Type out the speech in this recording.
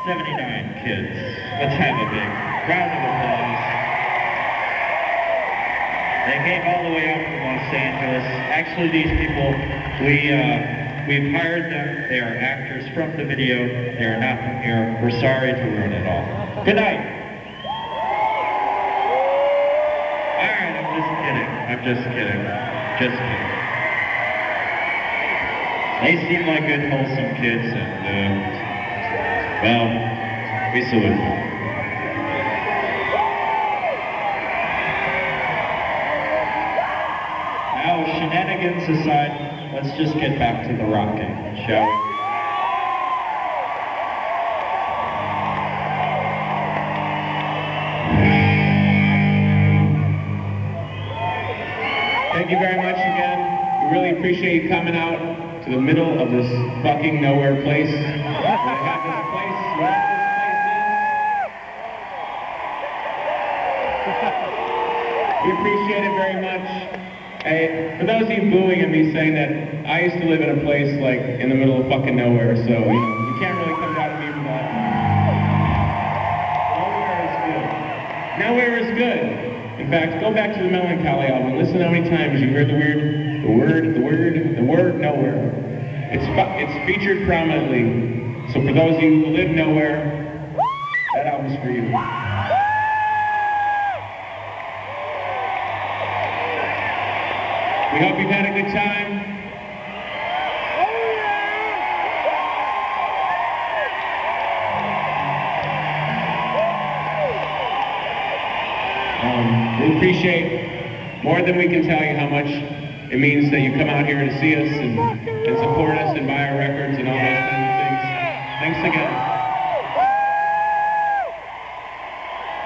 79 kids. Let's have a big round of applause. They came all the way up from Los Angeles. Actually, these people, we've hired them. They are actors from the video. They are not from here. We're sorry to ruin it all. Good night. All right, I'm just kidding. I'm just kidding. Just kidding. They seem like good, wholesome kids, and, well, we salute them. Now, shenanigans aside, let's just get back to the rocking, shall we? Thank you very much again. We really appreciate you coming out to the middle of this fucking nowhere place. We have this place, wherever this place is. We appreciate it very much. Hey, for those of you booing at me saying that, I used to live in a place like in the middle of fucking nowhere, so you can't really come down to me for that. Nowhere is good. In fact, go back to the Melancholy album. Listen how many times you heard the word nowhere. It's featured prominently. So for those of you who live nowhere, that album's for you. We hope you've had a good time. We appreciate more than we can tell you how much it means that you come out here to see us and support us and buy our records and all those kinds of things. Thanks again.